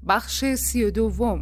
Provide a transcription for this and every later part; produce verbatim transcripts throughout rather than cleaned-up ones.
بخش سی و دوم.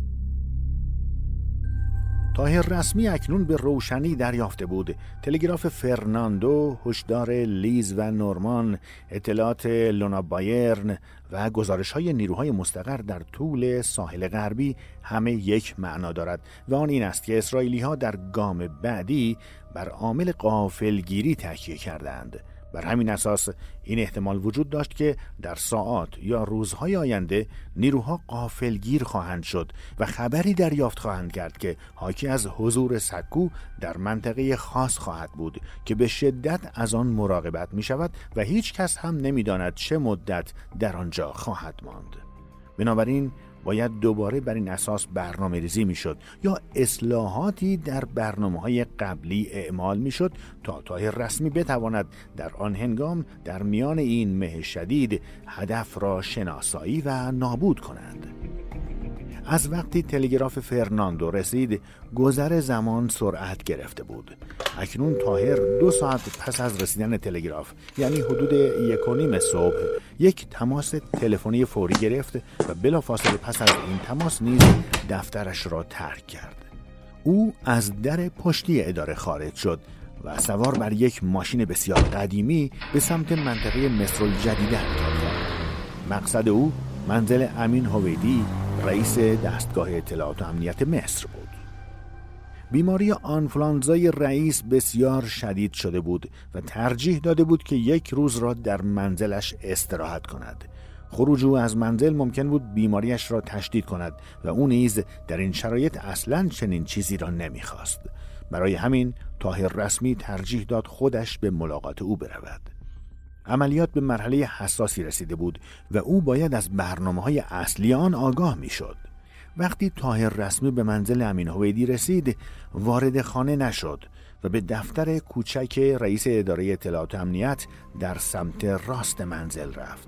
طاهر رسمی اکنون به روشنی دریافته بود. تلگراف فرناندو، هشدار لیز و نورمان، اطلاعات لونا بایرن و گزارش‌های نیروهای مستقر در طول ساحل غربی همه یک معنا دارد و آن این است که اسرائیلی‌ها در گام بعدی بر عامل غافلگیری تکیه کردند. بر همین اساس این احتمال وجود داشت که در ساعات یا روزهای آینده نیروها غافلگیر خواهند شد و خبری دریافت خواهند کرد که حاکی از حضور سکو در منطقه خاص خواهد بود که به شدت از آن مراقبت می شود و هیچ کس هم نمی داند چه مدت در آنجا خواهد ماند. بنابراین باید دوباره بر این اساس برنامه ریزی می شد یا اصلاحاتی در برنامه‌های قبلی اعمال می شد تا طاهر رسمی بتواند در آن هنگام در میان این مه شدید هدف را شناسایی و نابود کنند. از وقتی تلگراف فرناندو رسید گذر زمان سرعت گرفته بود. اکنون طاهر دو ساعت پس از رسیدن تلگراف، یعنی حدود یک و نیم صبح، یک تماس تلفنی فوری گرفت و بلافاصله پس از این تماس نیز دفترش را ترک کرد. او از در پشتی اداره خارج شد و سوار بر یک ماشین بسیار قدیمی به سمت منطقه مصر الجدیده حرکت کرد. مقصد او منزل امین هویدی، رئیس دستگاه اطلاعات و امنیت مصر بود. بیماری آنفلانزای رئیس بسیار شدید شده بود و ترجیح داده بود که یک روز را در منزلش استراحت کند. خروج او از منزل ممکن بود بیماریش را تشدید کند و او نیز در این شرایط اصلاً چنین چیزی را نمی‌خواست. برای همین طاهر رسمی ترجیح داد خودش به ملاقات او برود. عملیات به مرحله حساسی رسیده بود و او باید از برنامه‌های اصلی آن آگاه می‌شد. وقتی طاهر رسمی به منزل امین هویدی رسید، وارد خانه نشد و به دفتر کوچک رئیس اداره اطلاعات و امنیت در سمت راست منزل رفت.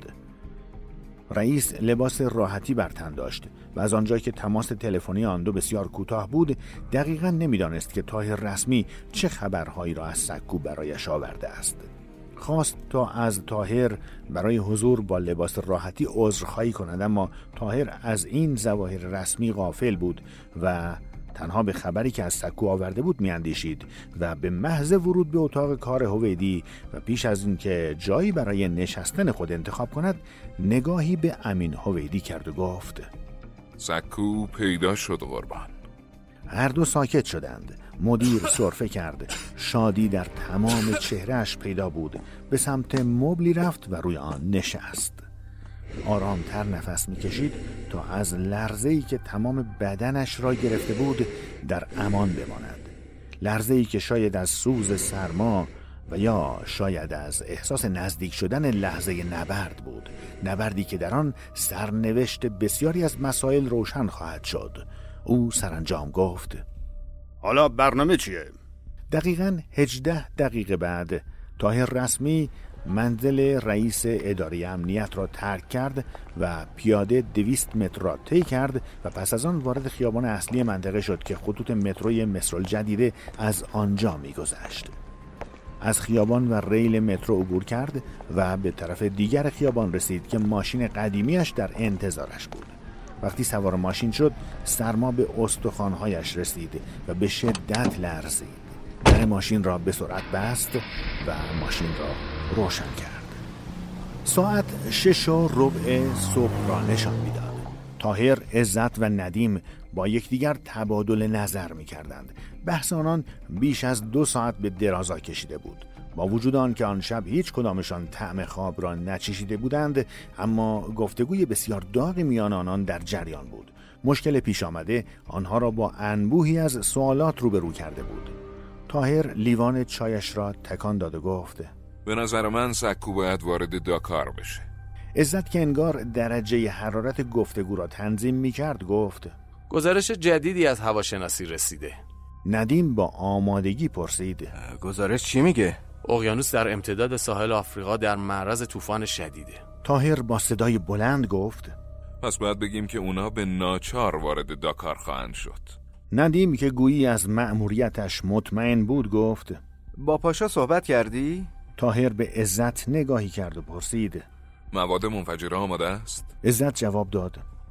رئیس لباس راحتی بر تن داشت و از آنجایی که تماس تلفنی آن دو بسیار کوتاه بود، دقیقاً نمی‌دانست که طاهر رسمی چه خبرهایی را از سکو برایش آورده است. خواست تا از طاهر برای حضور با لباس راحتی عذرخواهی کند، اما طاهر از این ظواهر رسمی غافل بود و تنها به خبری که از سکو آورده بود میاندیشید و به محض ورود به اتاق کار هویدی و پیش از این که جایی برای نشستن خود انتخاب کند، نگاهی به امین هویدی کرد و گفت: سکو پیدا شد قربان. هر دو ساکت شدند. مدیر سرفه کرد. شادی در تمام چهرهش پیدا بود. به سمت مبلی رفت و روی آن نشست. آرامتر نفس میکشید تا از لرزه‌ای که تمام بدنش را گرفته بود در امان بماند. لرزه‌ای که شاید از سوز سرما و یا شاید از احساس نزدیک شدن لحظه نبرد بود. نبردی که در آن سرنوشت بسیاری از مسائل روشن خواهد شد. او سرانجام گفت: حالا برنامه چیه؟ دقیقاً هجده دقیقه بعد طاهر رسمی منزل رئیس اداره امنیت را ترک کرد و پیاده دویست متر را طی کرد و پس از آن وارد خیابان اصلی منطقه شد که خطوط متروی مصر الجدیده از آنجا می‌گذشت. از خیابان و ریل مترو عبور کرد و به طرف دیگر خیابان رسید که ماشین قدیمیش در انتظارش بود. وقتی سوار ماشین شد، سرما به استخوان‌هایش رسید و به شدت لرزید. در ماشین را به سرعت بست و ماشین را روشن کرد. ساعت شش و ربع صبح را نشان می‌داد. طاهر، عزت و ندیم با یکدیگر تبادل نظر می‌کردند. بحث آنان بیش از دو ساعت به درازا کشیده بود. با وجود آن که آن شب هیچ کدامشان طعم خواب را نچشیده بودند، اما گفتگوی بسیار داغ میان آنان در جریان بود. مشکل پیش آمده آنها را با انبوهی از سوالات روبرو کرده بود. طاهر لیوان چایش را تکان داد و گفت: به نظر من سکو باید وارد داکار بشه. عزت که انگار درجه حرارت گفتگو را تنظیم می کرد گفت: گزارش جدیدی از هواشناسی رسیده. ندیم با آمادگی پرسید: گزارش چی میگه؟ اقیانوس در امتداد ساحل آفریقا در معرض طوفان شدیده. طاهر با صدای بلند گفت: پس باید بگیم که اونا به ناچار وارد داکار خواهند شد. ندیم که گویی از مأموریتش مطمئن بود گفت: با پاشا صحبت کردی؟ طاهر به عزت نگاهی کرد و پرسید: مواد منفجره آماده است؟ عزت جواب داد: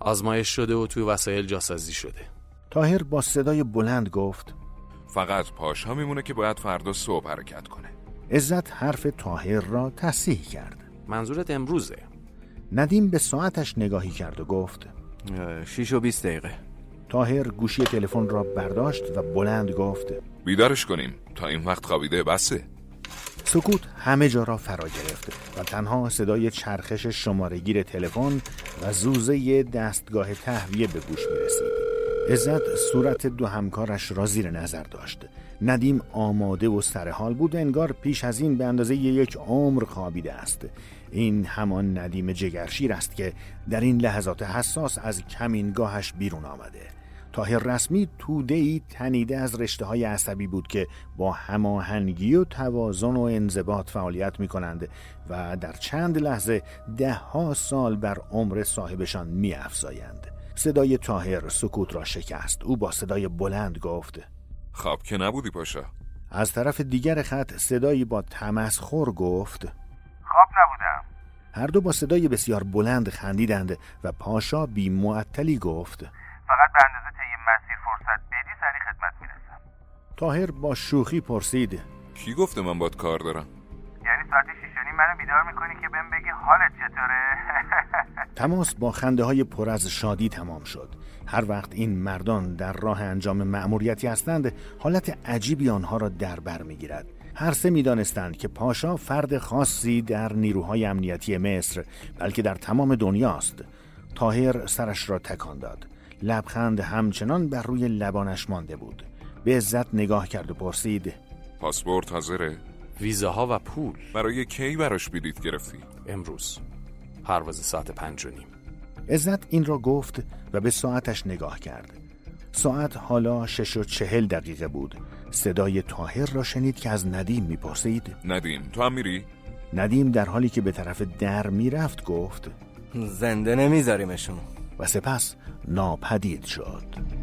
آزمایش شده و توی وسایل جاسازی شده. طاهر با صدای بلند گفت فقط پاشا میمونه که باید فردا صبح حرکت کنه. عزت حرف طاهر را تصحیح کرد. منظورت امروزه؟ ندیم به ساعتش نگاهی کرد و گفت شیش و بیست دقیقه. طاهر گوشی تلفن را برداشت و بلند گفت بیدارش کنیم، تا این وقت خوابیده بسه. سکوت همه جا را فرا گرفت و تنها صدای چرخش شماره‌گیر تلفن و زوزه دستگاه تهویه به گوش می رسید. عزت صورت دو همکارش را زیر نظر داشت. ندیم آماده و سرحال بود، انگار پیش از این به اندازه یک عمر خوابیده است. این همان ندیم جگرشیر است که در این لحظات حساس از کمینگاهش بیرون آمده. طاهر رسمی توده‌ای تنیده از رشته‌های عصبی بود که با هماهنگی و توازن و انضباط فعالیت می‌کنند و در چند لحظه ده ها سال بر عمر صاحبشان می‌افزایند. صدای طاهر سکوت را شکست. او با صدای بلند گفت خواب که نبودی پاشا؟ از طرف دیگر خط صدایی با تمسخر گفت خواب نبودم. هر دو با صدای بسیار بلند خندیدند و پاشا بی معطلی گفت فقط به اندازه طی مسیر فرصت بدی سریع خدمت میرسم. طاهر با شوخی پرسید کی گفته من باید کار دارم؟ یعنی ساعت شیش و نیم منو بیدار میکنی که بهم بگی حالت چطوره؟ تماس با خنده های پر از شادی تمام شد. هر وقت این مردان در راه انجام مأموریتی هستند، حالت عجیبی آنها را در بر میگیرد. هر سه میدانستند که پاشا فرد خاصی در نیروهای امنیتی مصر، بلکه در تمام دنیاست. طاهر سرش را تکان داد. لبخند همچنان بر روی لبانش مانده بود. به عزت نگاه کرد و پرسید پاسپورت حاضره؟ ویزاها و پول برای کی براش بلیط گرفتی؟ امروز پرواز ساعت پنج و نیم. عزت این را گفت و به ساعتش نگاه کرد. ساعت حالا شش و چهل دقیقه بود. صدای طاهر را شنید که از ندیم میپرسید ندیم تو هم میری؟ ندیم در حالی که به طرف در میرفت گفت زنده نمیذاریمشون. و سپس ناپدید شد.